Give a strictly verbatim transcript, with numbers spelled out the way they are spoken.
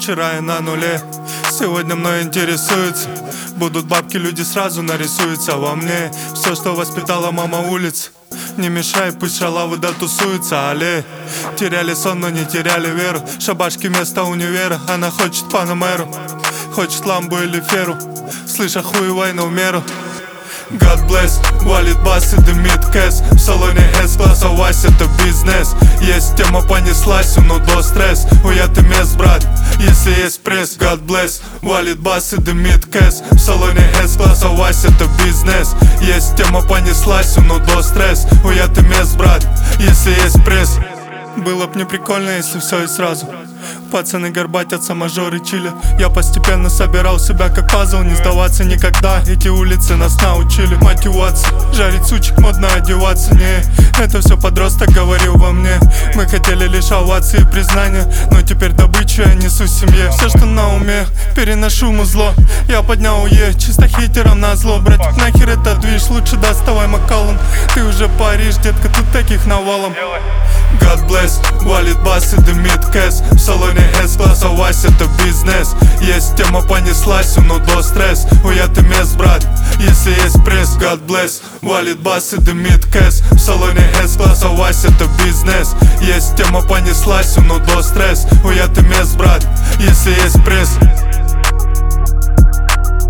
Вчера я на нуле, сегодня мной интересуются. Будут бабки, люди сразу нарисуются во мне. Все, что воспитала мама улиц, не мешай, пусть шалавы да тусуются, але. Теряли сон, но не теряли веру. Шабашки вместо универа, она хочет панамеру, хочет ламбу или феру, слышь, охуевай на умеру. God bless, валит бас и дымит кэс. В салоне С-класса Вася, это бизнес. Есть тема, понеслась, ну до стресс. Уятый мест, брат, если есть пресс. God bless, валит бас и дымит кэс. В салоне С-класса Вася, это бизнес. Есть тема, понеслась, ну до стресс. Уятый мест, брат, если есть пресс. Было б не прикольно, если все и сразу. Пацаны горбатятся, мажоры чилят. Я постепенно собирал себя как пазл. Не сдаваться никогда, эти улицы нас научили. Мотивация, жарить сучек, модно одеваться. Не, это все подросток говорил во мне. Мы хотели лишь овации и признания, но теперь добычу я несу семье. Все, что на уме, переношу музло. Я поднял Е, чисто хитером на зло. Братик, нахер это движ, лучше доставай Макаллум. Ты уже Париж, детка, тут таких навалом. God bless, валит бас и дымит кэс. В салоне С-класса Вася, это бизнес. Есть тема, понеслась, ну до стресс. Уятый мест, брат, если есть пресс. God bless, валит бас и дымит кэс. В салоне С-класса Вася, это бизнес. Есть тема, понеслась, ну до стресс. Уятый мест, брат, если есть пресс.